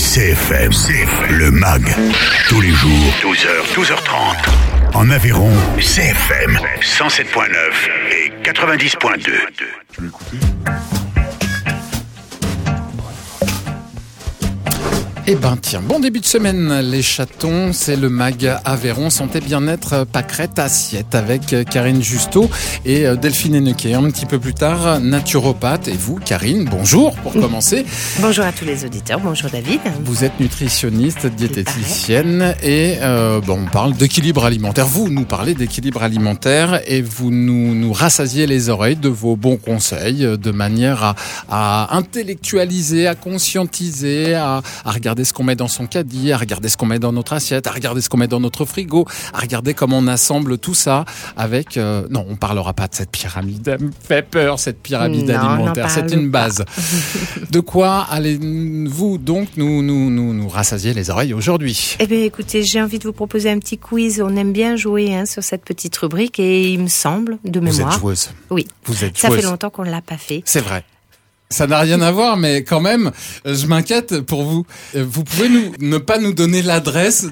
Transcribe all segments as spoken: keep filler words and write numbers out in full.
C F M, C F M, le M A G, tous les jours, douze heures, douze heures trente. En Aveyron, C F M, cent sept point neuf et quatre-vingt-dix point deux. Tu veux écouter ? Eh ben tiens, bon début de semaine les chatons, c'est le M A G Aveyron Santé Bien-être Pâquerette Assiette avec Karine Justeau et Delphine Hennequet. Un petit peu plus tard, naturopathe. Et vous, Karine, bonjour pour commencer. Bonjour à tous les auditeurs, bonjour David. Vous êtes nutritionniste, diététicienne et euh, bon, on parle d'équilibre alimentaire. Vous nous parlez d'équilibre alimentaire et vous nous, nous rassasiez les oreilles de vos bons conseils de manière à, à intellectualiser, à conscientiser, à, à regarder ce qu'on met dans son caddie, à regarder ce qu'on met dans notre assiette, à regarder ce qu'on met dans notre frigo, à regarder comment on assemble tout ça avec... Euh, non, on parlera pas de cette pyramide. Elle me fait peur, cette pyramide non, alimentaire. C'est une base. De quoi allez-vous donc nous, nous, nous, nous rassasier les oreilles aujourd'hui ? Eh bien, écoutez, j'ai envie de vous proposer un petit quiz. On aime bien jouer hein, sur cette petite rubrique et il me semble, de mémoire... Vous êtes joueuse. Oui. Vous êtes Ça joueuse. fait longtemps qu'on ne l'a pas fait. C'est vrai. Ça n'a rien à voir, mais quand même, je m'inquiète pour vous. Vous pouvez nous, ne pas nous donner l'adresse de,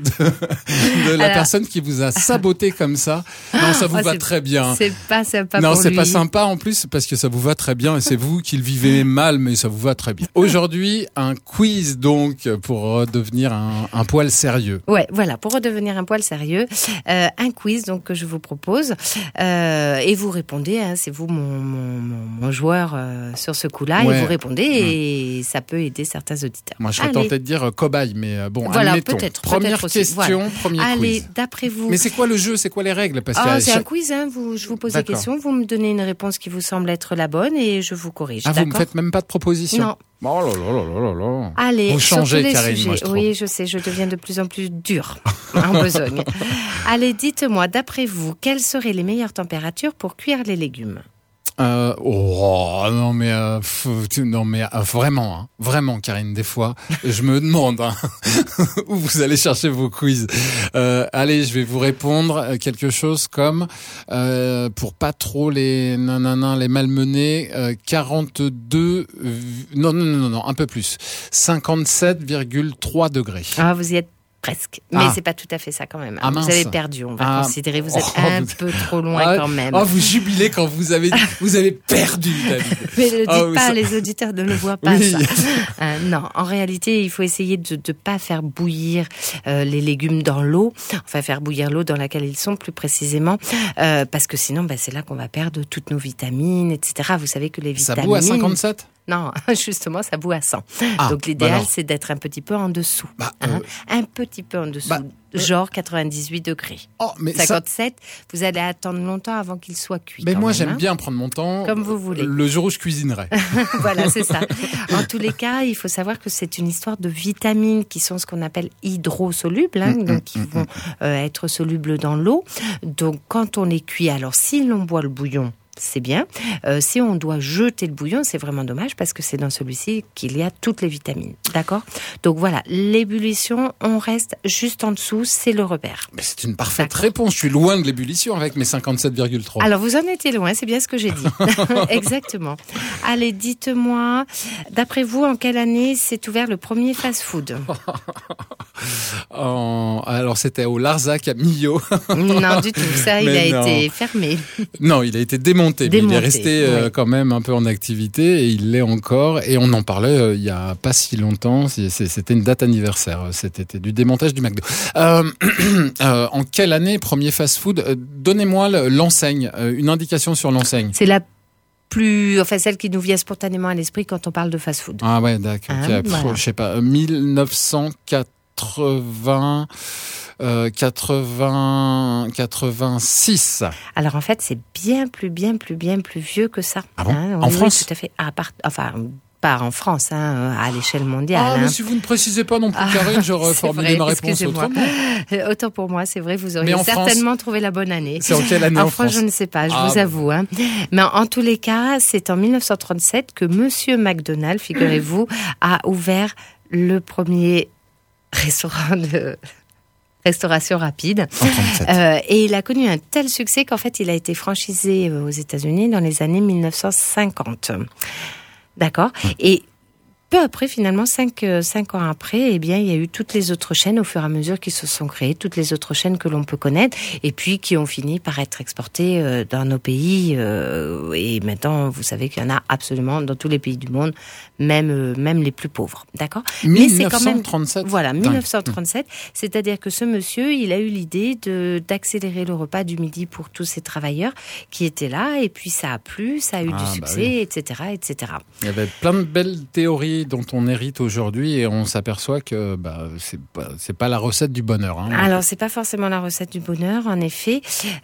de la Alors... personne qui vous a saboté comme ça. Non, ça vous oh, va c'est, très bien. C'est pas sympa non, pour c'est lui. pas sympa en plus parce que ça vous va très bien et c'est vous qui le vivez mal, mais ça vous va très bien. Aujourd'hui, un quiz donc pour redevenir un, un poil sérieux. Ouais, voilà, pour redevenir un poil sérieux, euh, un quiz donc que je vous propose euh, et vous répondez. Hein, c'est vous mon, mon, mon, mon joueur euh, sur ce coup-là. Ouais. Et vous répondez et mmh. ça peut aider certains auditeurs. Moi, je serais Allez. tenté de dire euh, cobaye, mais euh, bon, voilà, admettons. Peut-être, Première peut-être question, voilà. premier Allez, quiz. d'après vous... Mais c'est quoi le jeu ? C'est quoi les règles ? Parce ah, que c'est chaque... un quiz, hein. Vous, je vous pose D'accord. des questions, vous me donnez une réponse qui vous semble être la bonne et je vous corrige. Ah, d'accord ? vous me faites même pas de proposition ? Non. Oh là là là là là. Allez, vous changez, les Karine, sujets. moi, je trouve. Oui, je sais, je deviens de plus en plus dure en besogne. Allez, dites-moi, d'après vous, quelles seraient les meilleures températures pour cuire les légumes ? Euh, oh non mais euh, non mais euh, vraiment hein, vraiment Karine, des fois je me demande hein, où vous allez chercher vos quiz. Euh, allez, je vais vous répondre quelque chose comme euh, pour pas trop les nanana les malmener euh, quarante-deux non non non non un peu plus cinquante-sept virgule trois degrés. Ah, vous y êtes presque, mais ah. c'est pas tout à fait ça quand même. Ah, vous avez perdu, on va ah. considérer. Vous êtes oh, un vous... peu trop loin ah, quand même. Oh, vous jubilez quand vous avez vous avez perdu, David. Mais ne dites oh, pas, ça... les auditeurs ne le voient pas oui. ça. Euh, non, en réalité, il faut essayer de ne pas faire bouillir euh, les légumes dans l'eau. Enfin, faire bouillir l'eau dans laquelle ils sont, plus précisément, euh, parce que sinon, bah, c'est là qu'on va perdre toutes nos vitamines, et cetera. Vous savez que les vitamines... Ça bout à cinquante-sept ? Non, justement, ça bout à cent. Ah, donc l'idéal, bah c'est d'être un petit peu en dessous. Bah, hein, euh... Un petit peu en dessous, bah, genre quatre-vingt-dix-huit degrés. Oh, mais cinquante-sept, ça... vous allez attendre longtemps avant qu'il soit cuit. Mais moi, même, j'aime hein. bien prendre mon temps. Comme vous voulez. Le jour où je cuisinerai. Voilà, c'est ça. En tous les cas, il faut savoir que c'est une histoire de vitamines qui sont ce qu'on appelle hydrosolubles, hein, mmh, donc qui mmh, vont euh, être solubles dans l'eau. Donc, quand on les cuit, alors si l'on boit le bouillon, c'est bien. Euh, si on doit jeter le bouillon, c'est vraiment dommage parce que c'est dans celui-ci qu'il y a toutes les vitamines. D'accord ? Donc voilà, l'ébullition, on reste juste en dessous, c'est le repère. Mais c'est une parfaite D'accord. réponse. Je suis loin de l'ébullition avec mes cinquante-sept virgule trois. Alors vous en étiez loin, c'est bien ce que j'ai dit. Exactement. Allez, dites-moi, d'après vous, en quelle année s'est ouvert le premier fast-food ? en... Alors c'était au Larzac à Millau. Non, du tout. Ça, Mais il a non. été fermé. Non, il a été démonté. Démonté, mais il est resté euh, ouais. quand même un peu en activité et il l'est encore. Et on en parlait euh, il y a pas si longtemps. C'est, c'est, c'était une date anniversaire. C'était du démontage du McDo. Euh, euh, en quelle année premier fast-food ? euh, Donnez-moi l'enseigne, euh, une indication sur l'enseigne. C'est la plus, enfin celle qui nous vient spontanément à l'esprit quand on parle de fast-food. Ah ouais, d'accord. Hein, okay. voilà. Je sais pas. dix-neuf cent quatre-vingts. Euh, quatre-vingts, quatre-vingt-six. Alors en fait, c'est bien plus, bien plus, bien plus vieux que ça. Ah bon ? Hein, en oui, France ? Oui, tout à fait. À part, enfin, pas en France, hein, à l'échelle mondiale. Ah, hein. mais si vous ne précisez pas non plus, Karine, j'aurais formulé vrai, ma réponse autrement. Autant pour moi, c'est vrai, vous auriez Mais certainement France, trouvé la bonne année. C'est en quelle année en, en France, France, je ne sais pas, je ah, vous avoue. Hein. Mais en, en tous les cas, c'est en dix-neuf cent trente-sept que Monsieur McDonald, figurez-vous, a ouvert le premier restaurant de... restauration rapide. Euh, et il a connu un tel succès qu'en fait, il a été franchisé aux États-Unis dans les années dix-neuf cent cinquante. D'accord ? Et peu après, finalement, cinq, euh, cinq ans après, eh bien, il y a eu toutes les autres chaînes au fur et à mesure qui se sont créées, toutes les autres chaînes que l'on peut connaître, et puis qui ont fini par être exportées euh, dans nos pays. Euh, et maintenant, vous savez qu'il y en a absolument dans tous les pays du monde, même euh, même les plus pauvres, d'accord ? Mais c'est quand même voilà, dix-neuf cent trente-sept. C'est-à-dire que ce monsieur, il a eu l'idée de d'accélérer le repas du midi pour tous ces travailleurs qui étaient là, et puis ça a plu, ça a eu ah, du succès, bah oui. et cetera, et cetera. Il y avait plein de belles théories dont on hérite aujourd'hui et on s'aperçoit que bah, c'est pas, c'est pas la recette du bonheur. Hein. Alors, c'est pas forcément la recette du bonheur, en effet.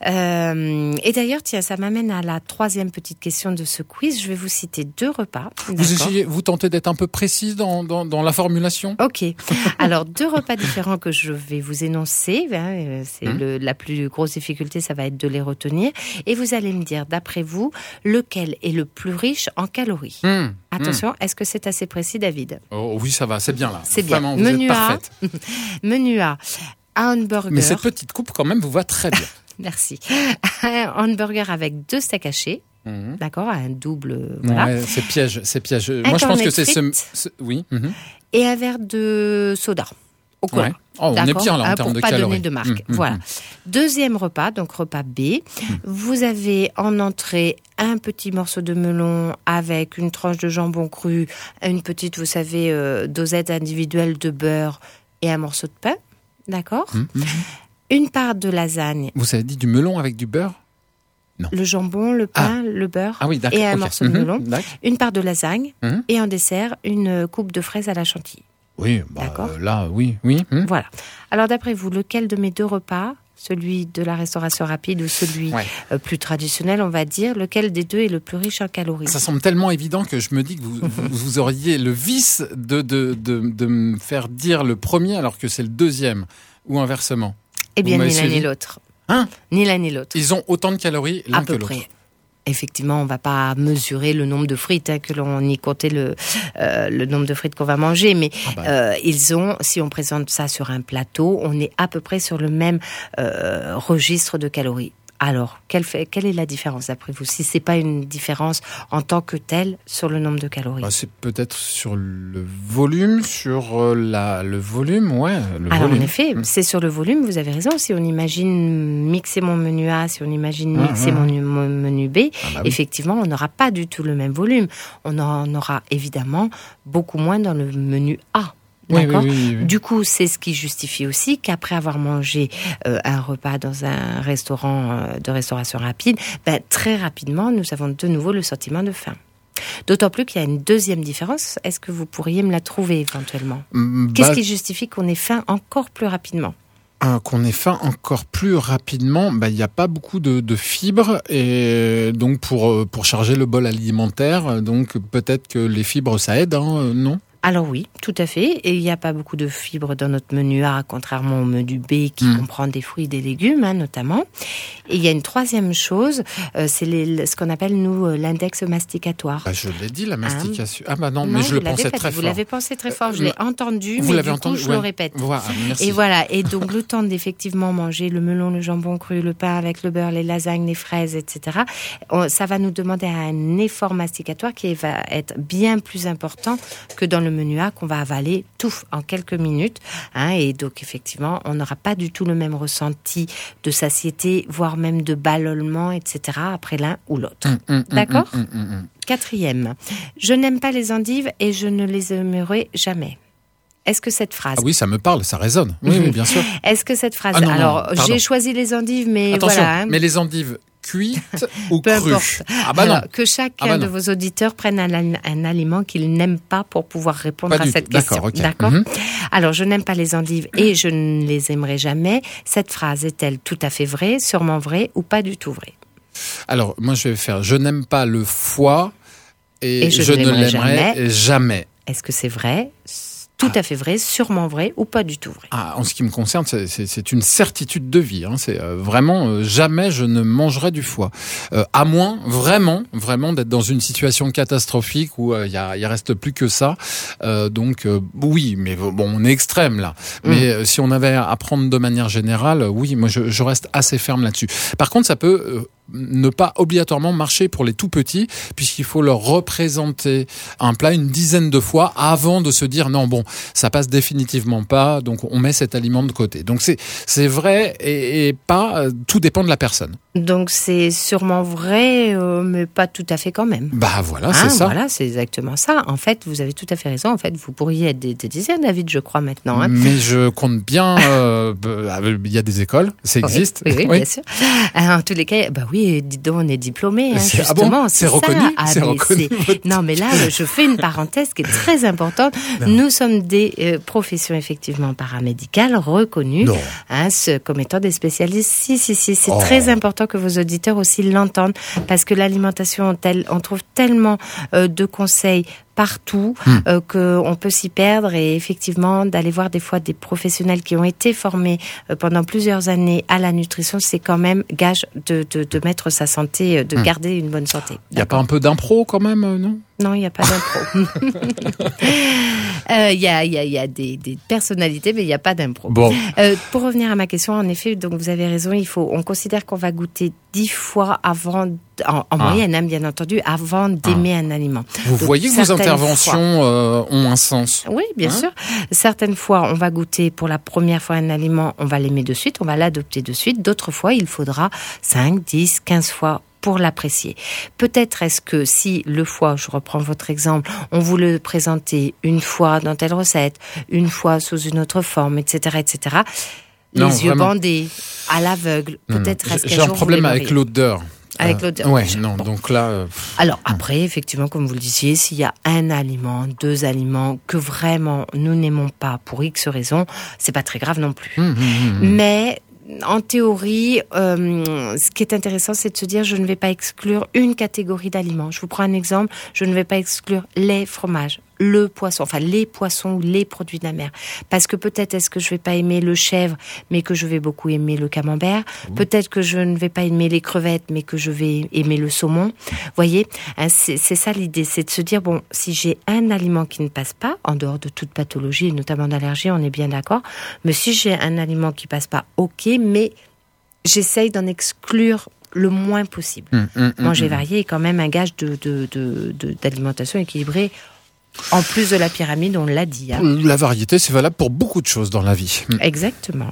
Euh, et d'ailleurs, tiens, ça m'amène à la troisième petite question de ce quiz. Je vais vous citer deux repas. Vous, essayez, vous tentez d'être un peu précise dans, dans, dans la formulation ? Ok. Alors, deux repas différents que je vais vous énoncer. Hein, c'est hum. le, la plus grosse difficulté, ça va être de les retenir. Et vous allez me dire, d'après vous, lequel est le plus riche en calories ? hum. Attention, hum. est-ce que c'est assez précis, David ? Oh oui, ça va, c'est bien là. C'est Vraiment, bien. Vous Menu êtes parfaite. A. Menu A. Un hamburger. Mais cette petite coupe, quand même, vous va très bien. Merci. Un hamburger avec deux steaks hachés. Mmh. D'accord, un double. Voilà. Ouais, c'est piège, c'est piège. Un Moi, je pense que c'est ce, ce. Oui. Mmh. Et un verre de soda. Au cola. Ouais. Oh, on est bien là en termes de pas calories. Donner de marque. Mmh, voilà. Mmh. Deuxième repas, donc repas B. Mmh. Vous avez en entrée un petit morceau de melon avec une tranche de jambon cru, une petite, vous savez, euh, dosette individuelle de beurre et un morceau de pain. D'accord. Mmh, mmh. Une part de lasagne. Vous avez dit du melon avec du beurre ? Non. Le jambon, le pain, ah. le beurre ah oui, et un okay. morceau de mmh, melon. D'accord. Une part de lasagne mmh. et en dessert, une coupe de fraises à la chantilly. Oui, bah, d'accord. Euh, là, oui, oui. Mmh. Voilà. Alors, d'après vous, lequel de mes deux repas, celui de la restauration rapide ou celui ouais. euh, plus traditionnel, on va dire, lequel des deux est le plus riche en calories ? Ça semble tellement évident que je me dis que vous, vous, vous auriez le vice de, de, de, de me faire dire le premier alors que c'est le deuxième, ou inversement. Eh bien, ni l'un ni l'autre. Hein ? Ni l'un ni l'autre. Ils ont autant de calories l'un à que peu l'autre. Près. Effectivement, on ne va pas mesurer le nombre de frites, hein, que l'on y comptait le, euh, le nombre de frites qu'on va manger, mais ah bah. euh, ils ont, si on présente ça sur un plateau, on est à peu près sur le même euh, registre de calories. Alors, quelle, fait, quelle est la différence d'après vous ? Si ce n'est pas une différence en tant que telle sur le nombre de calories. Bah, c'est peut-être sur le volume, sur la, le volume, ouais. Le Alors, volume. en effet, mmh. c'est sur le volume, vous avez raison. Si on imagine mixer mon menu A, si on imagine mixer ah, ah. Mon, mon menu B, ah, bah oui. effectivement, on n'aura pas du tout le même volume. On en aura évidemment beaucoup moins dans le menu A. D'accord. Oui, oui, oui, oui. Du coup, c'est ce qui justifie aussi qu'après avoir mangé euh, un repas dans un restaurant euh, de restauration rapide, ben, très rapidement, nous avons de nouveau le sentiment de faim. D'autant plus qu'il y a une deuxième différence. Est-ce que vous pourriez me la trouver éventuellement ? mmh, Qu'est-ce bah... qui justifie qu'on ait faim encore plus rapidement ? Euh, qu'on ait faim encore plus rapidement, bah, il n'y a pas beaucoup de, de fibres et donc pour, pour charger le bol alimentaire, donc peut-être que les fibres ça aide, hein, non ? Alors oui, tout à fait. Et il n'y a pas beaucoup de fibres dans notre menu A, contrairement au menu B qui mmh. comprend des fruits et des légumes, hein, notamment. Et il y a une troisième chose, euh, c'est les, ce qu'on appelle, nous, l'index masticatoire. Bah, je l'ai dit, la mastication. Ah, ah bah non, non mais je le pensais très fait, fort. Vous l'avez pensé très fort, je l'ai euh, entendu, vous mais l'avez du entendu, coup, je ouais. le répète. Voilà, merci. Et voilà, et donc le temps d'effectivement manger le melon, le jambon cru, le pain avec le beurre, les lasagnes, les fraises, et cetera, on, ça va nous demander un effort masticatoire qui va être bien plus important que dans le menu A qu'on va avaler tout en quelques minutes, hein, et donc effectivement on n'aura pas du tout le même ressenti de satiété, voire même de ballonnement, et cetera après l'un ou l'autre. Mmh, mmh, D'accord mmh, mmh, mmh. Quatrième, je n'aime pas les endives et je ne les aimerai jamais. Est-ce que cette phrase... Ah oui, ça me parle, ça résonne. Oui, oui, bien sûr. Est-ce que cette phrase... Ah non, Alors, non, j'ai choisi les endives, mais attention, voilà. Hein. Mais les endives cuites ou peu crues. Importe. Ah bah Alors, non. que chacun ah bah de vos auditeurs prenne un, un aliment qu'il n'aime pas pour pouvoir répondre pas à cette question. D'accord, okay. D'accord. Mm-hmm. Alors, je n'aime pas les endives et je ne les aimerai jamais. Cette phrase est-elle tout à fait vraie, sûrement vraie ou pas du tout vraie ? Alors, moi, je vais faire « Je n'aime pas le foie et, et je, je ne l'aimerai l'aimerai jamais. jamais. » Est-ce que c'est vrai ? Tout à fait vrai, sûrement vrai ou pas du tout vrai. Ah, en ce qui me concerne, c'est, c'est, c'est une certitude de vie. Hein. C'est euh, vraiment euh, jamais je ne mangerai du foie, euh, à moins vraiment, vraiment d'être dans une situation catastrophique où il euh, y, a, y reste plus que ça. Euh, donc euh, oui, mais bon, on est extrême là. Mmh. Mais euh, si on avait à prendre de manière générale, oui, moi je, je reste assez ferme là-dessus. Par contre, ça peut euh, ne pas obligatoirement marcher pour les tout petits, puisqu'il faut leur représenter un plat une dizaine de fois avant de se dire non, bon, ça passe définitivement pas, donc on met cet aliment de côté. Donc c'est, c'est vrai et, et pas, tout dépend de la personne. Donc c'est sûrement vrai, euh, mais pas tout à fait quand même. Bah voilà, hein, c'est ça. Voilà, c'est exactement ça. En fait, vous avez tout à fait raison. En fait, vous pourriez être des, des dizaines, David, je crois maintenant. Hein. Mais je compte bien. Euh, il y a des écoles, ça existe. Oui, oui, oui, oui. Bien sûr. En tous les cas, bah oui, dis donc, on est diplômés. Hein, c'est, justement, ah bon, c'est, c'est reconnu. Ah, c'est reconnu c'est... Non, mais là, je fais une parenthèse qui est très importante. Non. Nous sommes des euh, professions effectivement paramédicales reconnues, hein, ce, comme étant des spécialistes. Si, si, si, c'est oh. très important que vos auditeurs aussi l'entendent, parce que l'alimentation, tel, on trouve tellement euh, de conseils partout, hum. euh, qu'on peut s'y perdre, et effectivement d'aller voir des fois des professionnels qui ont été formés euh, pendant plusieurs années à la nutrition, c'est quand même gage de, de, de mettre sa santé, de hum. garder une bonne santé. Il n'y a pas un peu d'impro quand même, euh, non ? Non, il n'y a pas d'impro. Il euh, y a, y a, y a des, des personnalités, mais il n'y a pas d'impro. Bon. Euh, pour revenir à ma question, en effet, donc vous avez raison, il faut, on considère qu'on va goûter dix fois avant, en, en ah. moyenne, hein, bien entendu, avant d'aimer ah. un aliment. Vous donc, voyez que vos interventions euh, ont un sens. Oui, bien hein sûr. Certaines fois, on va goûter pour la première fois un aliment, on va l'aimer de suite, on va l'adopter de suite. D'autres fois, il faudra cinq, dix, quinze fois pour l'apprécier. Peut-être est-ce que si le foie, je reprends votre exemple, on vous le présentait une fois dans telle recette, une fois sous une autre forme, et cetera, et cetera, les non, yeux vraiment. bandés, à l'aveugle, non, peut-être non. est-ce J'ai un problème avec l'odeur. Avec l'odeur. Euh, ouais, non, bon. donc là. Euh, Alors après, effectivement, comme vous le disiez, s'il y a un aliment, deux aliments que vraiment nous n'aimons pas pour X raisons, c'est pas très grave non plus. Mmh, mmh, mmh. Mais en théorie, euh, ce qui est intéressant, c'est de se dire, je ne vais pas exclure une catégorie d'aliments. Je vous prends un exemple, je ne vais pas exclure les fromages, le poisson, enfin les poissons ou les produits de la mer. Parce que peut-être est-ce que je vais pas aimer le chèvre, mais que je vais beaucoup aimer le camembert. Mmh. Peut-être que je ne vais pas aimer les crevettes, mais que je vais aimer le saumon. Voyez, hein, c'est, c'est ça l'idée, c'est de se dire, bon, si j'ai un aliment qui ne passe pas, en dehors de toute pathologie, et notamment d'allergie, on est bien d'accord, mais si j'ai un aliment qui passe pas, ok, mais j'essaye d'en exclure le moins possible. Mmh, mmh, Manger mmh. varié est quand même un gage de, de, de, de, d'alimentation équilibrée. En plus de la pyramide, on l'a dit. Hein. La variété, c'est valable pour beaucoup de choses dans la vie. Exactement.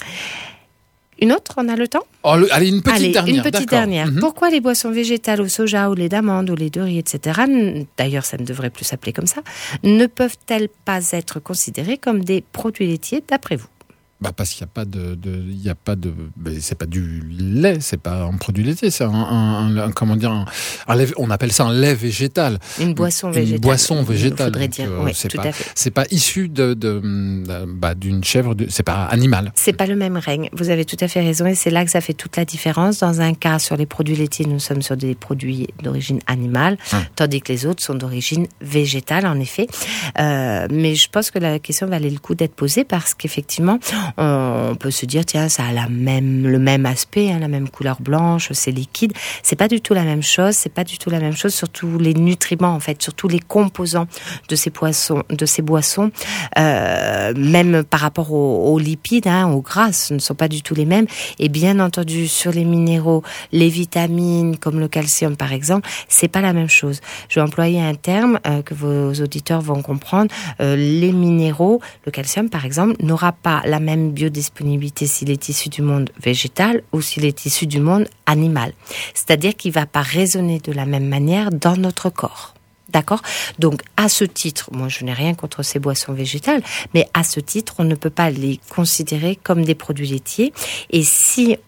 Une autre, on a le temps ? Oh, le, Allez, une petite allez, dernière. Une petite D'accord. dernière. Mm-hmm. Pourquoi les boissons végétales au soja, au lait d'amande, au lait de riz, et cetera, d'ailleurs, ça ne devrait plus s'appeler comme ça, ne peuvent-elles pas être considérées comme des produits laitiers, d'après vous ? Bah parce qu'il n'y a pas de, de il y a pas de, c'est pas du lait, c'est pas un produit laitier, c'est un, un, un comment dire, un, un lait, on appelle ça un lait végétal. Une boisson végétale. Une boisson végétale. Donc, dire, euh, oui, c'est tout pas, à fait. c'est pas issu de, de, de bah, d'une chèvre, de, c'est pas animal. C'est pas le même règne. Vous avez tout à fait raison et c'est là que ça fait toute la différence. Dans un cas, sur les produits laitiers, nous sommes sur des produits d'origine animale, hum. tandis que les autres sont d'origine végétale, en effet. Euh, mais je pense que la question valait le coup d'être posée parce qu'effectivement, on, on peut se dire tiens, ça a la même, le même aspect, hein, la même couleur blanche, c'est liquide. C'est pas du tout la même chose. C'est pas du tout la même chose. Surtout les nutriments, en fait, surtout les composants de ces poissons, de ces boissons, euh, même par rapport aux, aux lipides, hein, aux gras, ce ne sont pas du tout les mêmes. Et bien entendu, sur les minéraux, les vitamines, comme le calcium par exemple, c'est pas la même chose. Je vais employer un terme euh, que vos auditeurs vont comprendre. Euh, les minéraux, le calcium par exemple, n'aura pas la même biodisponibilité s'il est issu du monde végétal ou s'il est issu du monde animal. C'est-à-dire qu'il va pas résonner de la même manière dans notre corps. D'accord ? Donc, à ce titre, moi, je n'ai rien contre ces boissons végétales, mais à ce titre, on ne peut pas les considérer comme des produits laitiers. Et si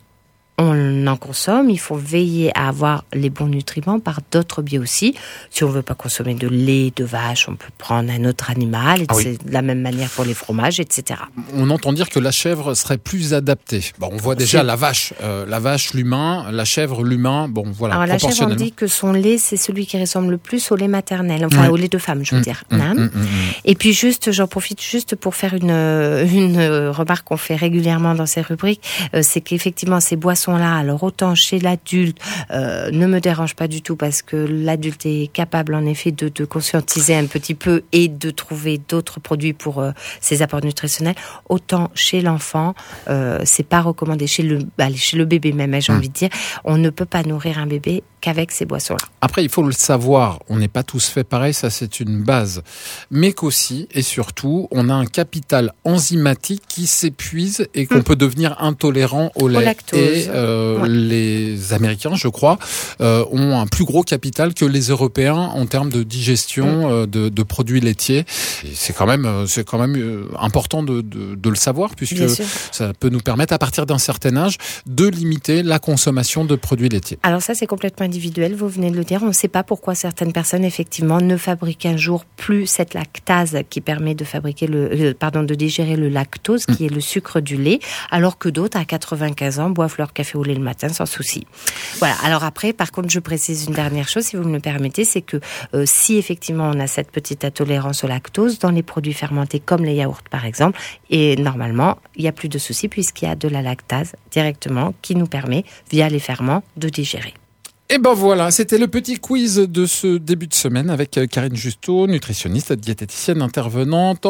on en consomme, il faut veiller à avoir les bons nutriments par d'autres biais aussi. Si on veut pas consommer de lait de vache, on peut prendre un autre animal. Et ah c'est oui. de la même manière pour les fromages, et cetera. On entend dire que la chèvre serait plus adaptée. Bon, on voit déjà c'est... la vache, euh, la vache, l'humain, la chèvre, l'humain. Bon, voilà. Alors la chèvre, on dit que son lait, c'est celui qui ressemble le plus au lait maternel, enfin ouais. au lait de femme, je veux mmh, dire. Mmh, hein mmh, mmh. Et puis juste, j'en profite juste pour faire une une remarque qu'on fait régulièrement dans ces rubriques, euh, c'est qu'effectivement ces boissons boissons-là, alors autant chez l'adulte, euh, ne me dérange pas du tout parce que l'adulte est capable en effet de, de conscientiser un petit peu et de trouver d'autres produits pour euh, ses apports nutritionnels. Autant chez l'enfant, euh, c'est pas recommandé. Chez le, bah, chez le bébé même, j'ai mmh. envie de dire, on ne peut pas nourrir un bébé qu'avec ces boissons-là. Après, il faut le savoir, on n'est pas tous fait pareil, ça c'est une base. Mais qu'aussi, et surtout, on a un capital enzymatique qui s'épuise et qu'on mmh. peut devenir intolérant au lait. Au lactose. Et euh, ouais. les Américains, je crois, euh, ont un plus gros capital que les Européens en termes de digestion mmh. euh, de, de produits laitiers. Et c'est quand même, c'est quand même euh, important de, de, de le savoir, puisque ça peut nous permettre, à partir d'un certain âge, de limiter la consommation de produits laitiers. Alors ça, c'est complètement individuel, vous venez de le dire. On ne sait pas pourquoi certaines personnes, effectivement, ne fabriquent un jour plus cette lactase qui permet de fabriquer le, euh, pardon, de digérer le lactose, qui mmh. est le sucre du lait, alors que d'autres, à quatre-vingt-quinze ans, boivent leur café au lait le matin sans souci. Voilà. Alors après, par contre, je précise une dernière chose, si vous me le permettez, c'est que euh, si effectivement on a cette petite intolérance au lactose, dans les produits fermentés comme les yaourts par exemple, et normalement, il n'y a plus de souci puisqu'il y a de la lactase directement qui nous permet, via les ferments, de digérer. Et ben voilà, c'était le petit quiz de ce début de semaine avec Karine Justeau, nutritionniste, diététicienne intervenante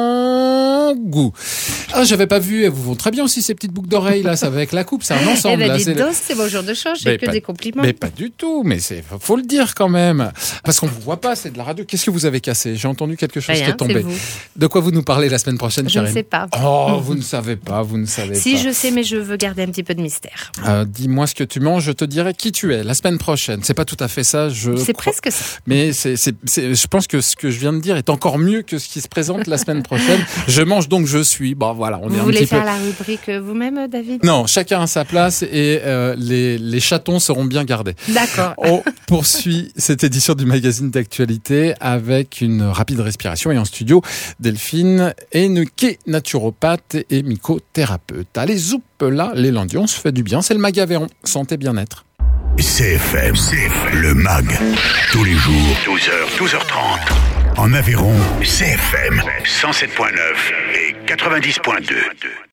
en goût. Ah, j'avais pas vu, elles vous vont très bien aussi ces petites boucles d'oreilles là, ça va avec la coupe, c'est un ensemble. Eh ben, là, dis c'est donc, le... c'est mon jour de change, j'ai que pas, des compliments. Mais pas du tout, mais c'est, faut le dire quand même. Parce qu'on vous voit pas, c'est de la radio. Qu'est-ce que vous avez cassé? J'ai entendu quelque chose Rien, qui est tombé. De quoi vous nous parlez la semaine prochaine, Je Karine? ne sais pas. Oh, vous ne savez pas, vous ne savez si, pas. Si, je sais, mais je veux garder un petit peu de mystère. Euh, dis-moi ce que tu manges, je te dirai qui tu es la semaine prochaine. C'est pas tout à fait ça, je C'est crois... presque ça. Mais c'est, c'est, c'est, je pense que ce que je viens de dire est encore mieux que ce qui se présente la semaine prochaine. Je mange donc je suis. Bon, voilà, on vous est un voulez petit faire peu... la rubrique vous-même, David? Non, chacun à sa place et euh, les, les chatons seront bien gardés. D'accord. On poursuit cette édition du magazine d'actualité avec une rapide respiration et en studio, Delphine Hennequet, naturopathe et mycothérapeute. Allez, zoup là, les lundis, on se fait du bien. C'est le Mag Aveyron, santé bien-être. C F M, C F M, le Mag, tous les jours, douze heures, douze heures trente. En Aveyron, C F M, cent sept point neuf et quatre-vingt-dix point deux.